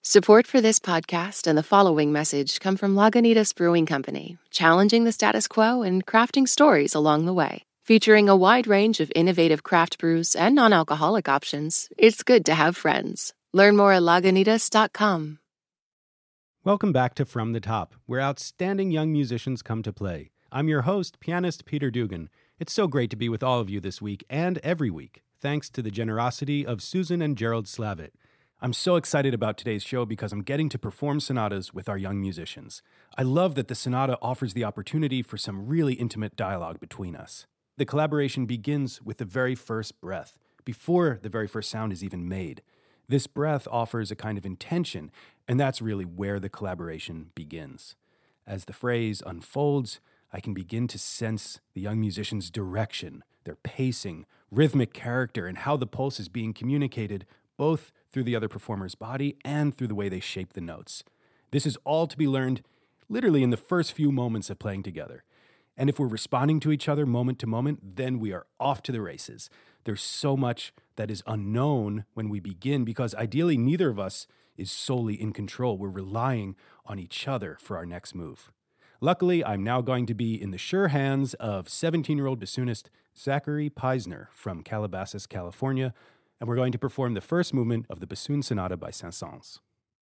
Support for this podcast and the following message come from Lagunitas Brewing Company, challenging the status quo and crafting stories along the way. Featuring a wide range of innovative craft brews and non-alcoholic options, it's good to have friends. Learn more at Lagunitas.com. Welcome back to From the Top, where outstanding young musicians come to play. I'm your host, pianist Peter Dugan. It's so great to be with all of you this week and every week, thanks to the generosity of Susan and Gerald Slavitt. I'm so excited about today's show because I'm getting to perform sonatas with our young musicians. I love that the sonata offers the opportunity for some really intimate dialogue between us. The collaboration begins with the very first breath, before the very first sound is even made. This breath offers a kind of intention, and that's really where the collaboration begins. As the phrase unfolds, I can begin to sense the young musicians' direction, their pacing, rhythmic character, and how the pulse is being communicated both through the other performer's body and through the way they shape the notes. This is all to be learned literally in the first few moments of playing together. And if we're responding to each other moment to moment, then we are off to the races. There's so much that is unknown when we begin because ideally neither of us is solely in control. We're relying on each other for our next move. Luckily, I'm now going to be in the sure hands of 17-year-old bassoonist Zachary Peisner from Calabasas, California, and we're going to perform the first movement of the Bassoon Sonata by Saint-Saëns.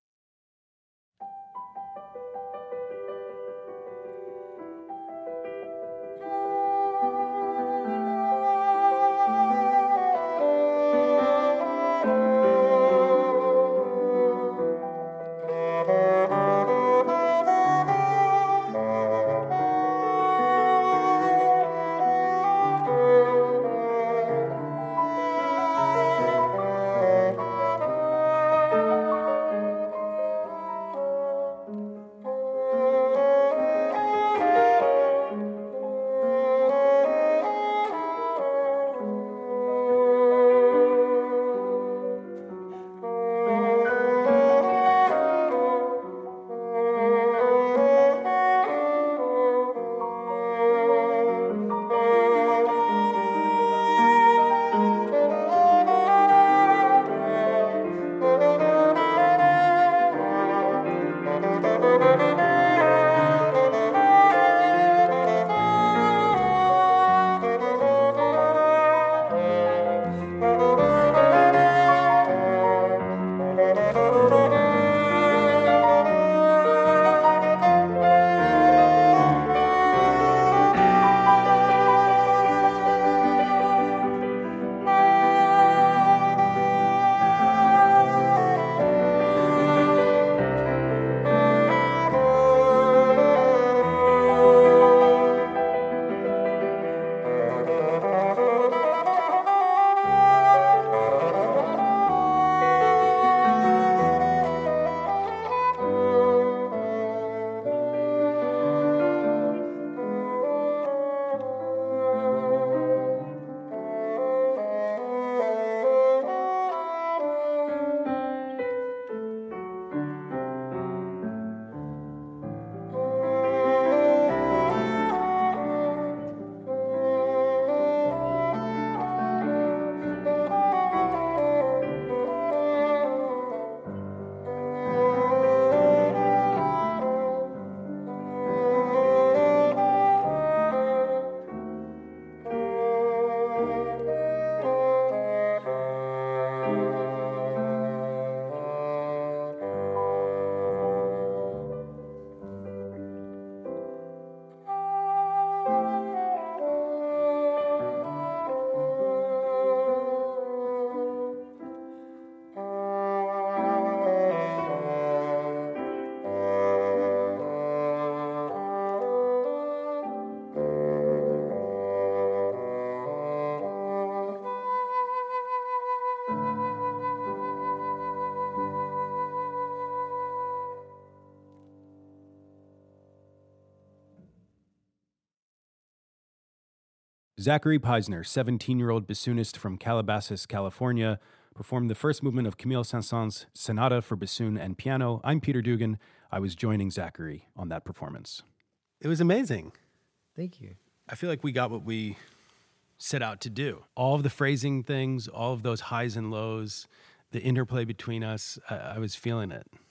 Zachary Peisner, 17-year-old bassoonist from Calabasas, California, performed the first movement of Camille Saint-Saëns' Sonata for Bassoon and Piano. I'm Peter Dugan. I was joining Zachary on that performance. It was amazing. Thank you. I feel like we got what we set out to do. All of the phrasing things, all of those highs and lows, the interplay between us, I was feeling it.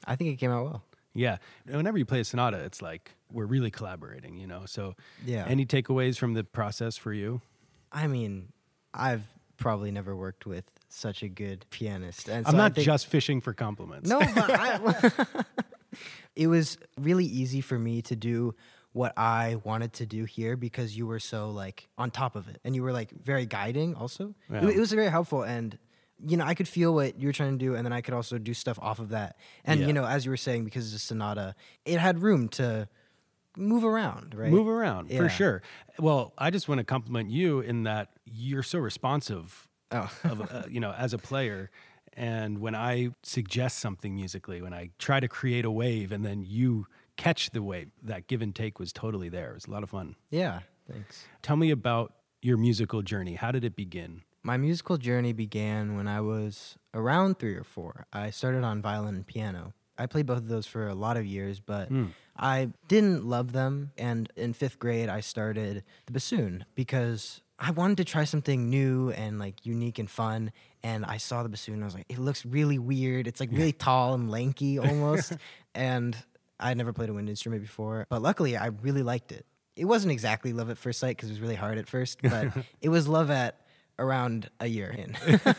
I think it came out well. Yeah. Whenever you play a sonata, it's like we're really collaborating, So Yeah. any takeaways from the process for you? I mean, I've probably never worked with such a good pianist. And I'm so not just fishing for compliments. No, but it was really easy for me to do what I wanted to do here because you were so like on top of it and you were like very guiding also. Yeah. It was very helpful, and I could feel what you were trying to do, and then I could also do stuff off of that. And Yeah. as you were saying, because it's a sonata, it had room to move around, right? Move around, for Yeah. sure. Well, I just want to compliment you in that you're so responsive as a player. And when I suggest something musically, when I try to create a wave and then you catch the wave, that give and take was totally there. It was a lot of fun. Yeah, thanks. Tell me about your musical journey. How did it begin? My musical journey began when I was around 3 or 4. I started on violin and piano. I played both of those for a lot of years, but I didn't love them. And in 5th grade, I started the bassoon because I wanted to try something new and like unique and fun. And I saw the bassoon and I was like, it looks really weird. It's like really tall and lanky almost. And I'd never played a wind instrument before, but luckily I really liked it. It wasn't exactly love at first sight because it was really hard at first, but it was love at around a year in.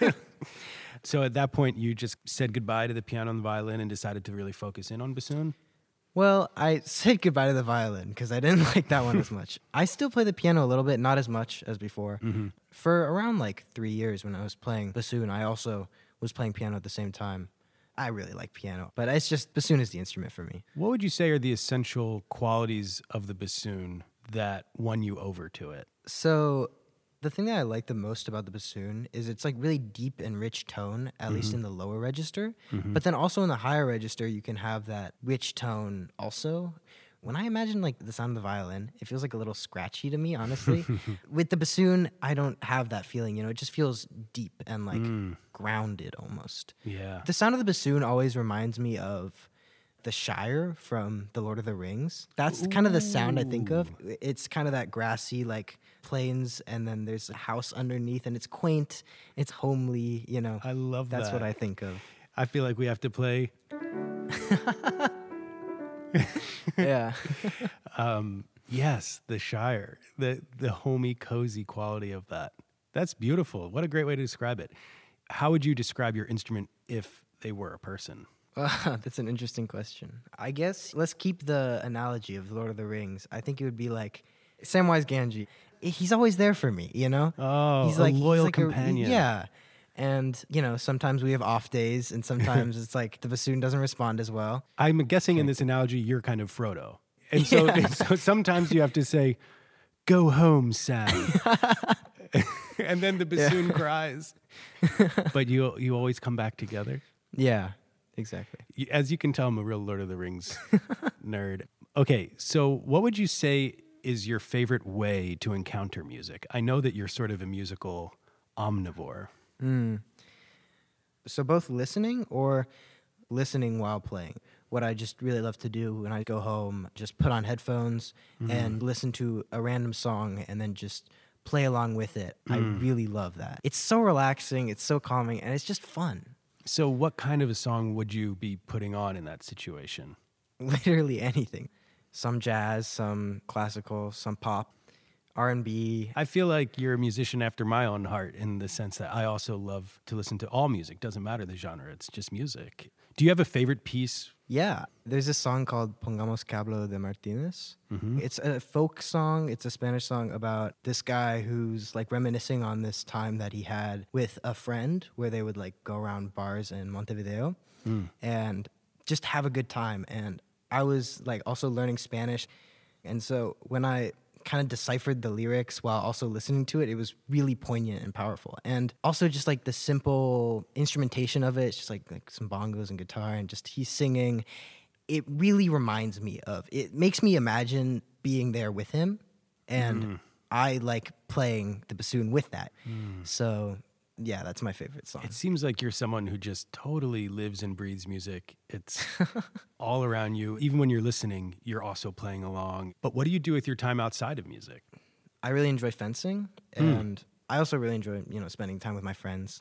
So at that point, you just said goodbye to the piano and the violin and decided to really focus in on bassoon? Well, I said goodbye to the violin because I didn't like that one as much. I still play the piano a little bit, not as much as before. Mm-hmm. For around like 3 years when I was playing bassoon, I also was playing piano at the same time. I really like piano, but it's just bassoon is the instrument for me. What would you say are the essential qualities of the bassoon that won you over to it? So the thing that I like the most about the bassoon is it's like really deep and rich tone, at least in the lower register. But then also in the higher register, you can have that rich tone also. When I imagine like the sound of the violin, it feels like a little scratchy to me, honestly. With the bassoon, I don't have that feeling, it just feels deep and like grounded almost. Yeah. The sound of the bassoon always reminds me of the Shire from The Lord of the Rings. That's kind of the sound I think of. It's kind of that grassy like plains, and then there's a house underneath, and it's quaint, it's homely, I love that. That's what I think of. I feel like we have to play. Yeah. Yes, the Shire, the homey, cozy quality of that. That's beautiful. What a great way to describe it. How would you describe your instrument if they were a person? That's an interesting question. I guess let's keep the analogy of Lord of the Rings. I think it would be like Samwise Gamgee. He's always there for me, Oh, he's a loyal companion. Yeah. And, sometimes we have off days, and sometimes it's like the bassoon doesn't respond as well. I'm guessing in this analogy, you're kind of Frodo. And so, so sometimes you have to say, "Go home, Sam." And then the bassoon cries. But you always come back together. Yeah, exactly. As you can tell, I'm a real Lord of the Rings nerd. Okay, so what would you say is your favorite way to encounter music? I know that you're sort of a musical omnivore. So both listening or listening while playing. What I just really love to do when I go home, just put on headphones and listen to a random song and then just play along with it. I really love that. It's so relaxing, it's so calming, and it's just fun. So what kind of a song would you be putting on in that situation? Literally anything. Some jazz, some classical, some pop, R&B. I feel like you're a musician after my own heart in the sense that I also love to listen to all music. Doesn't matter the genre, it's just music. Do you have a favorite piece? Yeah, there's this song called Pongamos que hablo de Martínez. It's a folk song. It's a Spanish song about this guy who's like reminiscing on this time that he had with a friend where they would like go around bars in Montevideo and just have a good time. And I was like also learning Spanish. And so when I kind of deciphered the lyrics while also listening to it, it was really poignant and powerful. And also just like the simple instrumentation of it, it's just like some bongos and guitar and just he's singing. It really reminds me of, it makes me imagine being there with him. And I like playing the bassoon with that. So yeah, that's my favorite song. It seems like you're someone who just totally lives and breathes music. It's all around you. Even when you're listening, you're also playing along. But what do you do with your time outside of music? I really enjoy fencing, and I also really enjoy, spending time with my friends.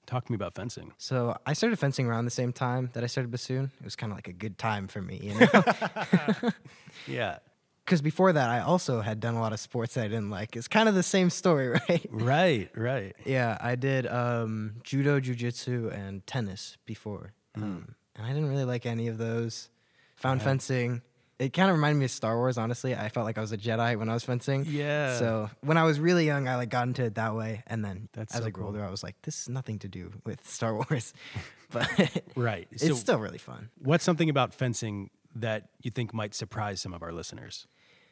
Talk to me about fencing. So I started fencing around the same time that I started bassoon. It was kind of like a good time for me, you know? Yeah. Because before that, I also had done a lot of sports that I didn't like. It's kind of the same story, right? Right. Yeah, I did judo, jujitsu, and tennis before. And I didn't really like any of those. Found fencing. It kind of reminded me of Star Wars, honestly. I felt like I was a Jedi when I was fencing. Yeah. So when I was really young, I got into it that way. And then That's as so I grew cool. older, I was like, this is nothing to do with Star Wars. But Right. it's So still really fun. what's something about fencing that you think might surprise some of our listeners?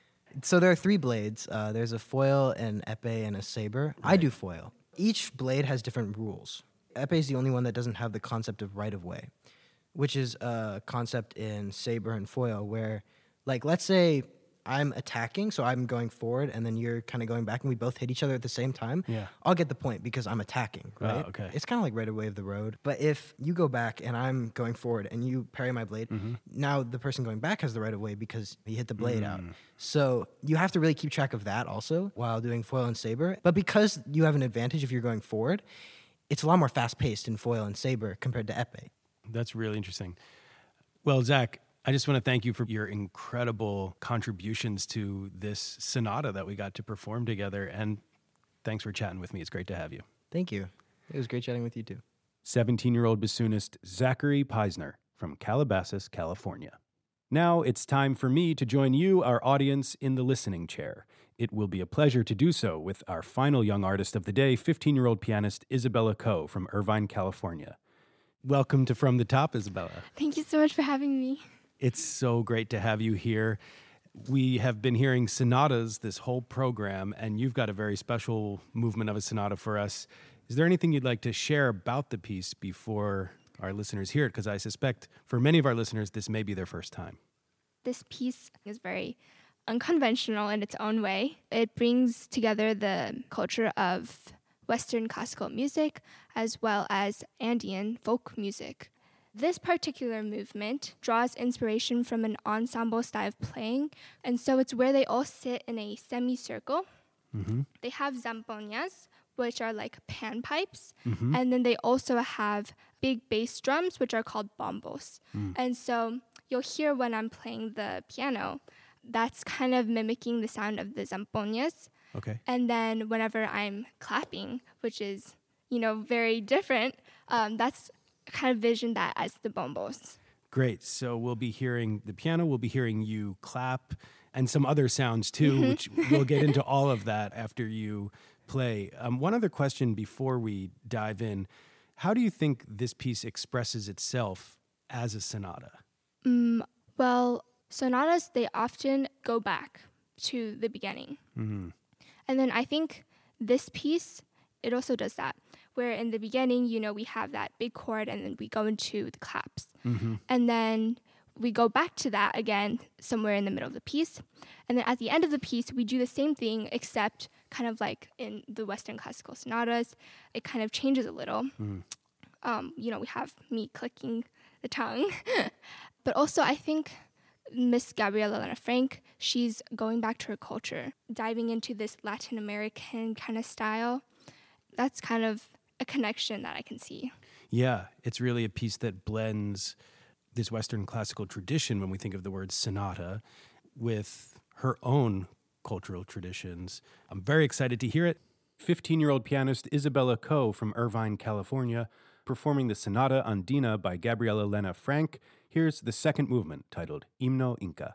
So there are 3 blades. There's a foil, an epee, and a saber. I do foil. Each blade has different rules. Epee is the only one that doesn't have the concept of right-of-way, which is a concept in saber and foil where, like, let's say I'm attacking, so I'm going forward, and then you're kind of going back, and we both hit each other at the same time. Yeah. I'll get the point because I'm attacking, right? okay. It's kind of like right-of-way of the road. But if you go back and I'm going forward and you parry my blade, now the person going back has the right-of-way because he hit the blade out. So you have to really keep track of that also while doing foil and saber. But because you have an advantage if you're going forward, it's a lot more fast-paced in foil and saber compared to epee. That's really interesting. Well, Zach, I just want to thank you for your incredible contributions to this sonata that we got to perform together. And thanks for chatting with me. It's great to have you. Thank you. It was great chatting with you too. 17-year-old bassoonist Zachary Peisner from Calabasas, California. Now it's time for me to join you, our audience, in the listening chair. It will be a pleasure to do so with our final young artist of the day, 15-year-old pianist Isabella Coe from Irvine, California. Welcome to From the Top, Isabella. Thank you so much for having me. It's so great to have you here. We have been hearing sonatas this whole program, and you've got a very special movement of a sonata for us. Is there anything you'd like to share about the piece before our listeners hear it? Because I suspect for many of our listeners, this may be their first time. This piece is very unconventional in its own way. It brings together the culture of Western classical music as well as Andean folk music. This particular movement draws inspiration from an ensemble style of playing, and so it's where they all sit in a semicircle. They have zampoñas, which are like panpipes, and then they also have big bass drums, which are called bombos. And so you'll hear when I'm playing the piano, that's kind of mimicking the sound of the zampoñas. Okay. And then whenever I'm clapping, which is, very different, that's kind of vision that as the bombos. Great. So we'll be hearing the piano, we'll be hearing you clap, and some other sounds too, which we'll get into all of that after you play. One other question before we dive in. How do you think this piece expresses itself as a sonata? Well, sonatas, they often go back to the beginning. And then I think this piece, it also does that, where in the beginning, we have that big chord and then we go into the claps. And then we go back to that again somewhere in the middle of the piece. And then at the end of the piece, we do the same thing, except kind of like in the Western classical sonatas, it kind of changes a little. We have me clicking the tongue. But also I think Miss Gabriela Lena Frank, she's going back to her culture, diving into this Latin American kind of style. That's kind of a connection that I can see. Yeah, it's really a piece that blends this Western classical tradition, when we think of the word sonata, with her own cultural traditions. I'm very excited to hear it. 15-year-old pianist Isabella Coe from Irvine, California, performing the Sonata Andina by Gabriela Lena Frank. Here's the second movement, titled Himno Inca.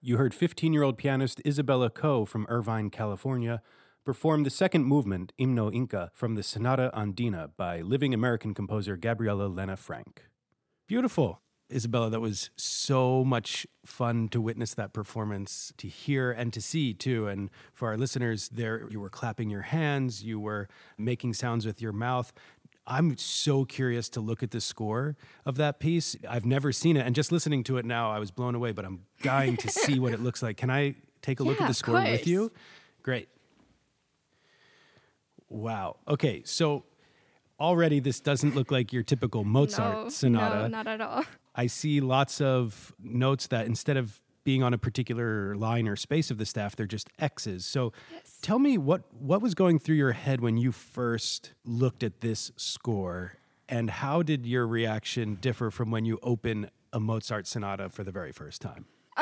You heard 15-year-old pianist Isabella Coe from Irvine, California, perform the second movement, Himno Inca, from the Sonata Andina by living American composer Gabriela Lena Frank. Beautiful. Isabella, that was so much fun to witness that performance, to hear and to see too. And for our listeners, there you were clapping your hands, you were making sounds with your mouth. I'm so curious to look at the score of that piece. I've never seen it, and just listening to it now, I was blown away, but I'm dying to see what it looks like. Can I take a look at the score with you? Great. Wow. Okay, so already this doesn't look like your typical Mozart sonata. No, not at all. I see lots of notes that instead of being on a particular line or space of the staff, they're just X's. So tell me what was going through your head when you first looked at this score, and how did your reaction differ from when you open a Mozart sonata for the very first time?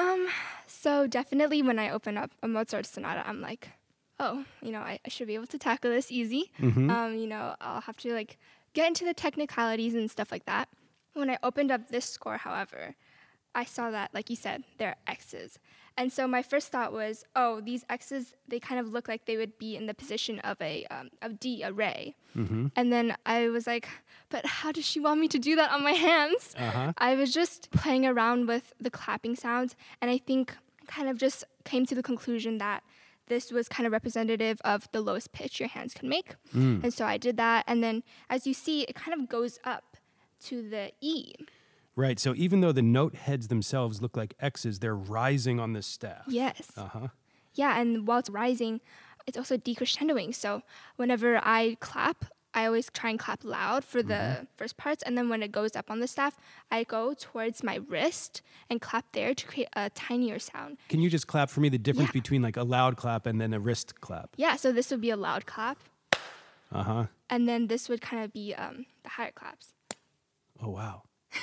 So definitely when I open up a Mozart sonata, I'm like, oh, I should be able to tackle this easy. I'll have to get into the technicalities and stuff like that. When I opened up this score, however, I saw that, like you said, they're X's. And so my first thought was, oh, these X's, they kind of look like they would be in the position of D, a re. Mm-hmm. And then I was like, but how does she want me to do that on my hands? Uh-huh. I was just playing around with the clapping sounds, and I think kind of just came to the conclusion that this was kind of representative of the lowest pitch your hands can make. And so I did that, and then as you see, it kind of goes up to the E. Right, so even though the note heads themselves look like X's, they're rising on the staff. Yes. Uh-huh. Yeah, and while it's rising, it's also decrescendoing. So whenever I clap, I always try and clap loud for the first parts, and then when it goes up on the staff, I go towards my wrist and clap there to create a tinier sound. Can you just clap for me the difference between like a loud clap and then a wrist clap? Yeah, so this would be a loud clap. Uh-huh. And then this would kind of be the higher claps. Oh, wow.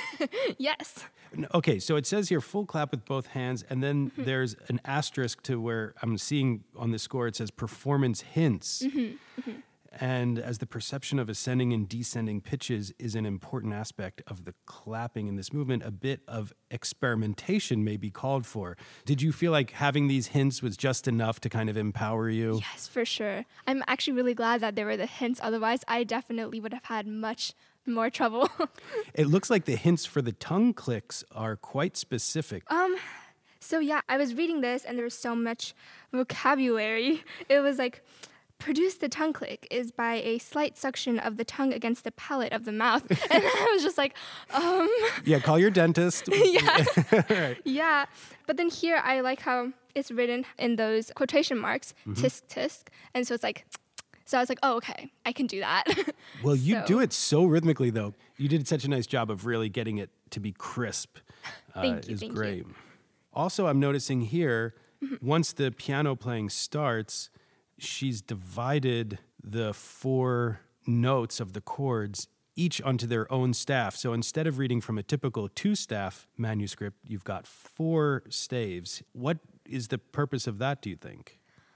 Yes. Okay, so it says here full clap with both hands, and then there's an asterisk to where I'm seeing on the score it says performance hints. And as the perception of ascending and descending pitches is an important aspect of the clapping in this movement, a bit of experimentation may be called for. Did you feel like having these hints was just enough to kind of empower you? Yes, for sure. I'm actually really glad that there were the hints. Otherwise, I definitely would have had much more trouble. It looks like the hints for the tongue clicks are quite specific. So yeah, I was reading this and there was so much vocabulary. It was like, produce the tongue click is by a slight suction of the tongue against the palate of the mouth. And I was just like, Yeah, call your dentist. Yeah. Right. Yeah. But then here I like how it's written in those quotation marks, tisk tisk. And so it's like, so I was like, oh, okay, I can do that. Well, you do it so rhythmically, though. You did such a nice job of really getting it to be crisp. Thank you. Is great. Also, I'm noticing here, once the piano playing starts, she's divided the 4 notes of the chords each onto their own staff. So instead of reading from a typical 2-staff manuscript, you've got 4 staves. What is the purpose of that, do you think?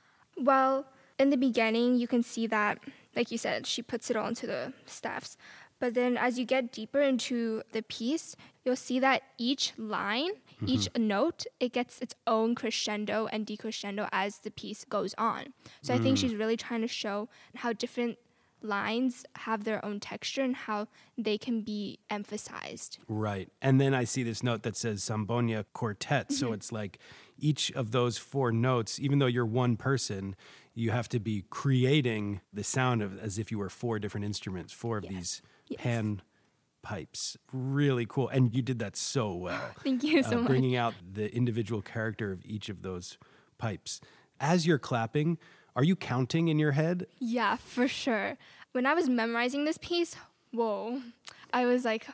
Well, in the beginning, you can see that, like you said, she puts it all into the staffs. But then as you get deeper into the piece, you'll see that each line, each note, it gets its own crescendo and decrescendo as the piece goes on. So I think she's really trying to show how different lines have their own texture and how they can be emphasized. Right. And then I see this note that says Zambonia Quartet. So it's like each of those 4 notes, even though you're one person, you have to be creating the sound of as if you were 4 different instruments, 4 of these pan pipes. Really cool. And you did that so well. Thank you so much. Bringing out the individual character of each of those pipes. As you're clapping, are you counting in your head? Yeah, for sure. When I was memorizing this piece, whoa, I was like,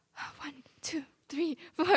1, 2, 3,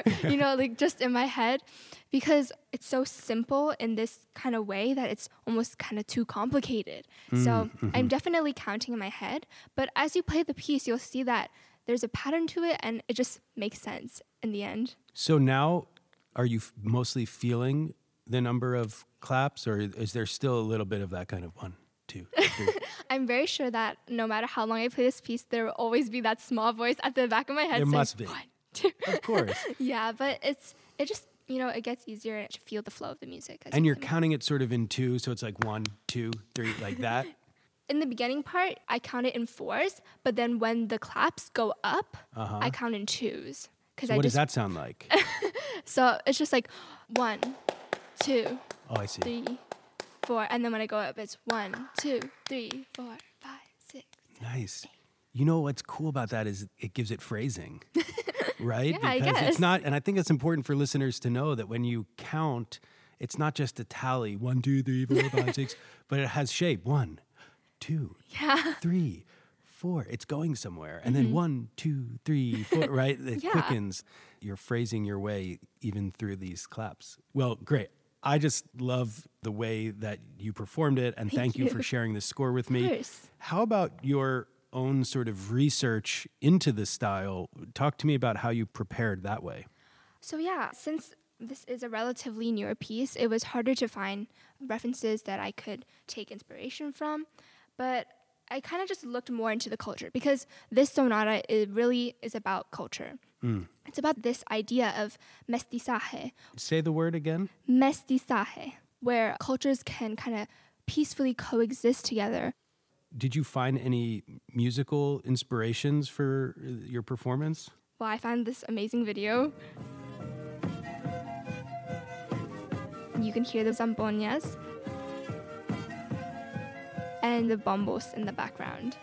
4, just in my head, because it's so simple in this kind of way that it's almost kind of too complicated. So I'm definitely counting in my head, but as you play the piece, you'll see that there's a pattern to it and it just makes sense in the end. So now, are you mostly feeling the number of claps, or is there still a little bit of that kind of 1, 2, 3? I'm very sure that no matter how long I play this piece, there will always be that small voice at the back of my head There saying, must be. 1, 2. Of course. Yeah, but it just it gets easier to feel the flow of the music. And you're counting it sort of in two, so it's like 1, 2, 3, like that? In the beginning part, I count it in 4s, but then when the claps go up, I count in 2s. So what does that sound like? So it's just like 1, 2, oh, I see. 3, 4, and then when I go up, it's 1, 2, 3, 4, 5, 6. Nice. You know what's cool about that is it gives it phrasing, right? Yeah, I because guess. it's not, and I think it's important for listeners to know that when you count, it's not just a tally 1, 2, 3, 4, 5, 6, but it has shape 1, 2, 3, 4. It's going somewhere, and then 1, 2, 3, 4. Right? It quickens. You're phrasing your way even through these claps. Well, great. I just love the way that you performed it, and thank you for sharing this score with me. Of course. How about your own sort of research into the style? Talk to me about how you prepared that way. So since this is a relatively newer piece, it was harder to find references that I could take inspiration from, but I kind of just looked more into the culture because this sonata really is about culture. It's about this idea of mestizaje. Say the word again. Mestizaje, where cultures can kind of peacefully coexist together. Did you find any musical inspirations for your performance? Well, I found this amazing video. You can hear the zampoñas and the bombos in the background.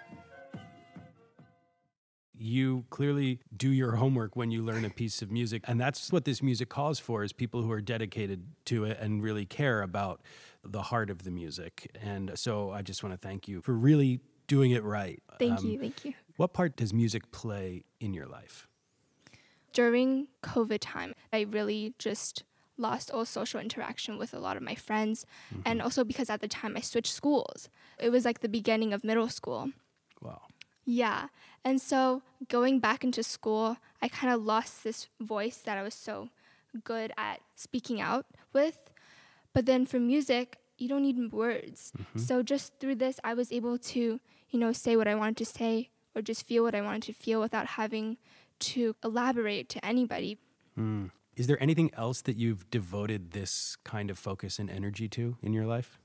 You clearly do your homework when you learn a piece of music, and that's what this music calls for, is people who are dedicated to it and really care about the heart of the music. And so I just want to thank you for really doing it right. Thank you. What part does music play in your life? During COVID time, I really just lost all social interaction with a lot of my friends. And also because at the time I switched schools. It was like the beginning of middle school. Wow. Yeah. And so going back into school, I kind of lost this voice that I was so good at speaking out with. But then for music, you don't need words. So just through this, I was able to, say what I wanted to say or just feel what I wanted to feel without having to elaborate to anybody. Is there anything else that you've devoted this kind of focus and energy to in your life?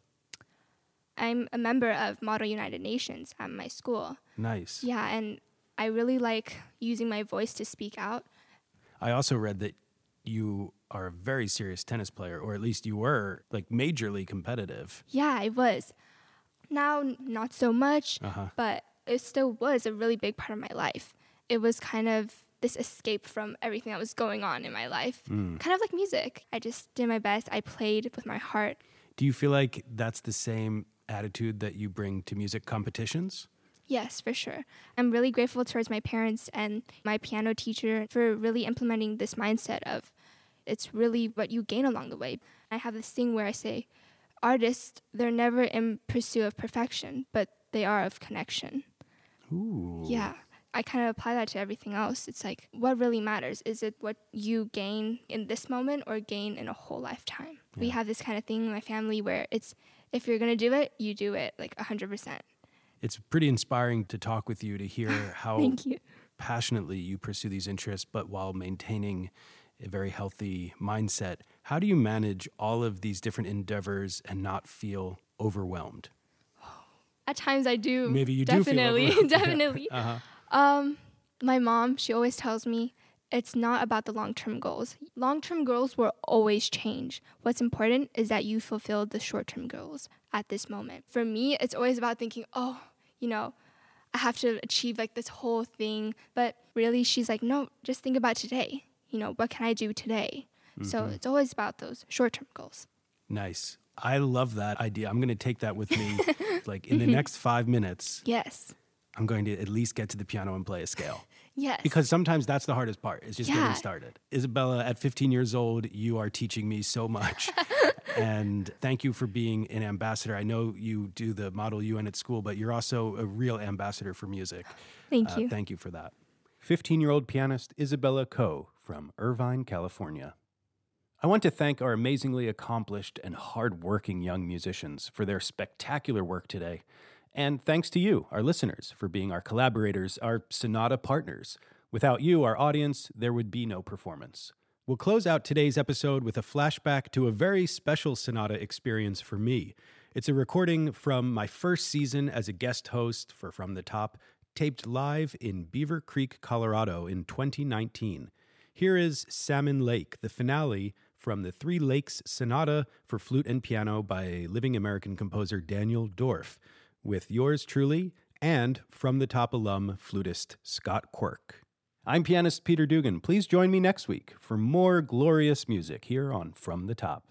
I'm a member of Model United Nations at my school. Nice. Yeah, and I really like using my voice to speak out. I also read that you are a very serious tennis player, or at least you were, like, majorly competitive. Yeah, I was. Now, not so much, but it still was a really big part of my life. It was kind of this escape from everything that was going on in my life. Kind of like music. I just did my best. I played with my heart. Do you feel like that's the same attitude that you bring to music competitions? Yes, for sure. I'm really grateful towards my parents and my piano teacher for really implementing this mindset of it's really what you gain along the way. I have this thing where I say, artists, they're never in pursuit of perfection, but they are of connection. Ooh. Yeah. I kind of apply that to everything else. It's like, what really matters? Is it what you gain in this moment or gain in a whole lifetime? Yeah. We have this kind of thing in my family where it's, if you're going to do it, you do it, like 100%. It's pretty inspiring to talk with you, to hear how Thank you. passionately you pursue these interests, but while maintaining a very healthy mindset. How do you manage all of these different endeavors and not feel overwhelmed? At times I do. Maybe you definitely, do feel overwhelmed. Definitely. My mom, she always tells me it's not about the long-term goals. Long-term goals will always change. What's important is that you fulfill the short-term goals at this moment. For me, it's always about thinking, I have to achieve like this whole thing. But really, she's like, no, just think about today. What can I do today? Mm-hmm. So it's always about those short-term goals. Nice. I love that idea. I'm going to take that with me like in the next 5 minutes. Yes. I'm going to at least get to the piano and play a scale. Yes. Because sometimes that's the hardest part, is just getting started. Isabella, at 15 years old, you are teaching me so much. And thank you for being an ambassador. I know you do the Model UN at school, but you're also a real ambassador for music. Thank you. Thank you for that. 15-year-old pianist Isabella Ko from Irvine, California. I want to thank our amazingly accomplished and hard-working young musicians for their spectacular work today. And thanks to you, our listeners, for being our collaborators, our Sonata partners. Without you, our audience, there would be no performance. We'll close out today's episode with a flashback to a very special sonata experience for me. It's a recording from my first season as a guest host for From the Top, taped live in Beaver Creek, Colorado in 2019. Here is Salmon Lake, the finale from the Three Lakes Sonata for flute and piano by living American composer Daniel Dorff, with yours truly and From the Top alum flutist Scott Quirk. I'm pianist Peter Dugan. Please join me next week for more glorious music here on From the Top.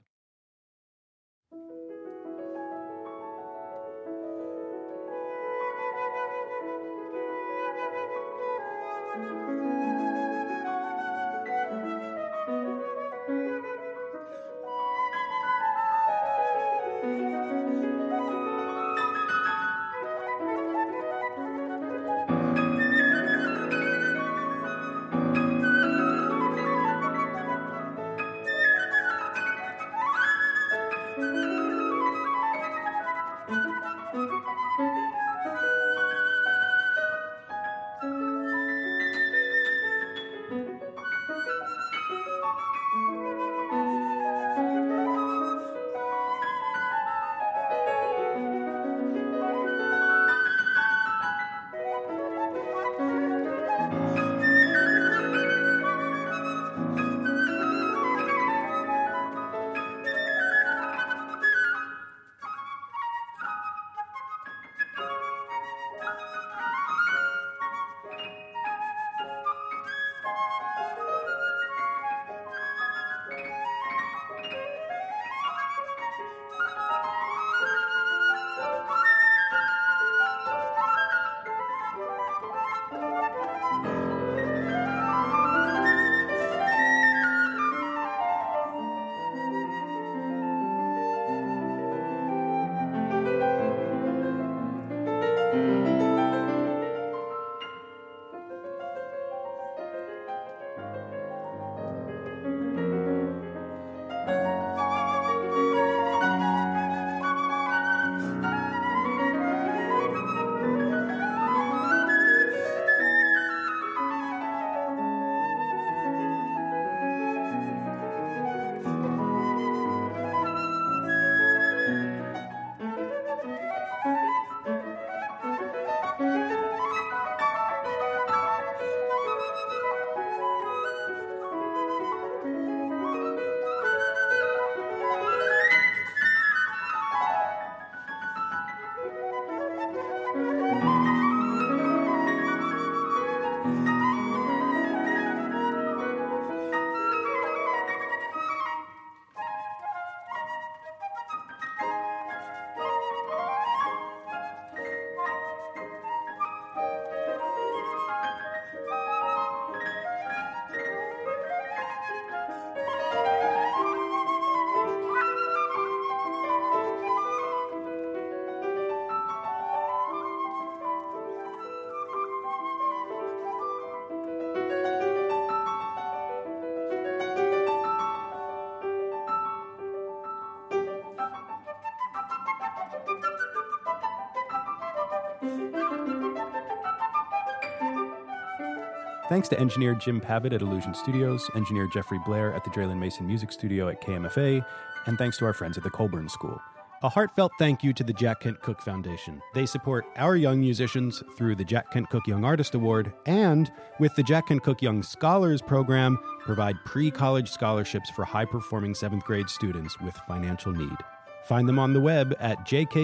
Thanks to engineer Jim Pavitt at Illusion Studios, engineer Jeffrey Blair at the Draylen Mason Music Studio at KMFA, and thanks to our friends at the Colburn School. A heartfelt thank you to the Jack Kent Cooke Foundation. They support our young musicians through the Jack Kent Cooke Young Artist Award, and with the Jack Kent Cooke Young Scholars Program, provide pre-college scholarships for high-performing 7th grade students with financial need. Find them on the web at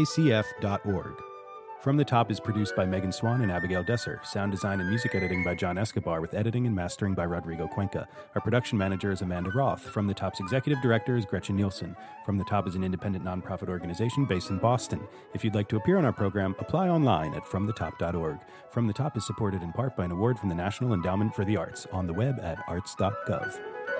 jkcf.org. From the Top is produced by Megan Swan and Abigail Desser. Sound design and music editing by John Escobar, with editing and mastering by Rodrigo Cuenca. Our production manager is Amanda Roth. From the Top's executive director is Gretchen Nielsen. From the Top is an independent nonprofit organization based in Boston. If you'd like to appear on our program, apply online at fromthetop.org. From the Top is supported in part by an award from the National Endowment for the Arts, on the web at arts.gov.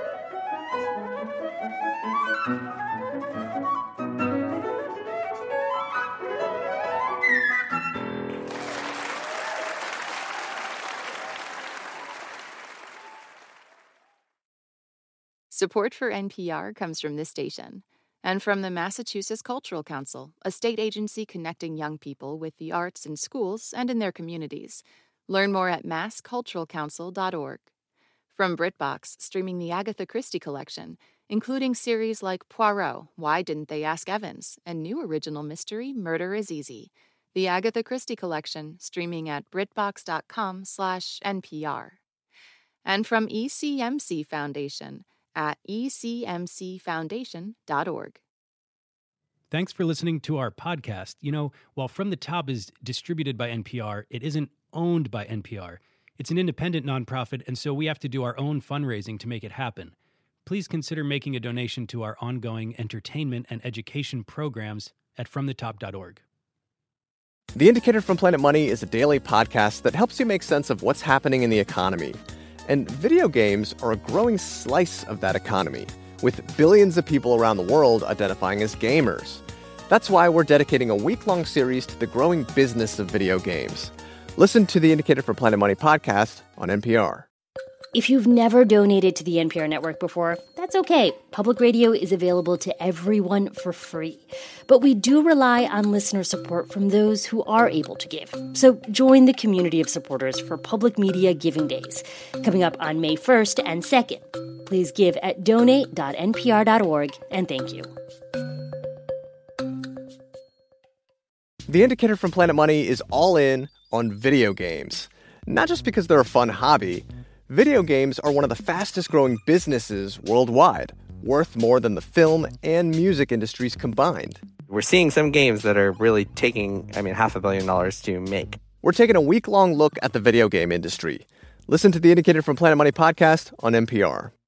Support for NPR comes from this station and from the Massachusetts Cultural Council, a state agency connecting young people with the arts in schools and in their communities. Learn more at massculturalcouncil.org. From BritBox, streaming the Agatha Christie collection, including series like Poirot, Why Didn't They Ask Evans, and new original mystery, Murder is Easy. The Agatha Christie collection, streaming at BritBox.com/NPR. And from ECMC Foundation at ecmcfoundation.org. Thanks for listening to our podcast. You know, while From the Top is distributed by NPR, it isn't owned by NPR. It's an independent nonprofit, and so we have to do our own fundraising to make it happen. Please consider making a donation to our ongoing entertainment and education programs at fromthetop.org. The Indicator from Planet Money is a daily podcast that helps you make sense of what's happening in the economy. And video games are a growing slice of that economy, with billions of people around the world identifying as gamers. That's why we're dedicating a week-long series to the growing business of video games. Listen to the Indicator from Planet Money podcast on NPR. If you've never donated to the NPR network before, that's okay. Public radio is available to everyone for free. But we do rely on listener support from those who are able to give. So join the community of supporters for Public Media Giving Days, coming up on May 1st and 2nd. Please give at donate.npr.org, and thank you. The Indicator from Planet Money is all in on video games. Not just because they're a fun hobby. Video games are one of the fastest growing businesses worldwide, worth more than the film and music industries combined. We're seeing some games that are really taking, $500 million to make. We're taking a week-long look at the video game industry. Listen to the Indicator from Planet Money podcast on NPR.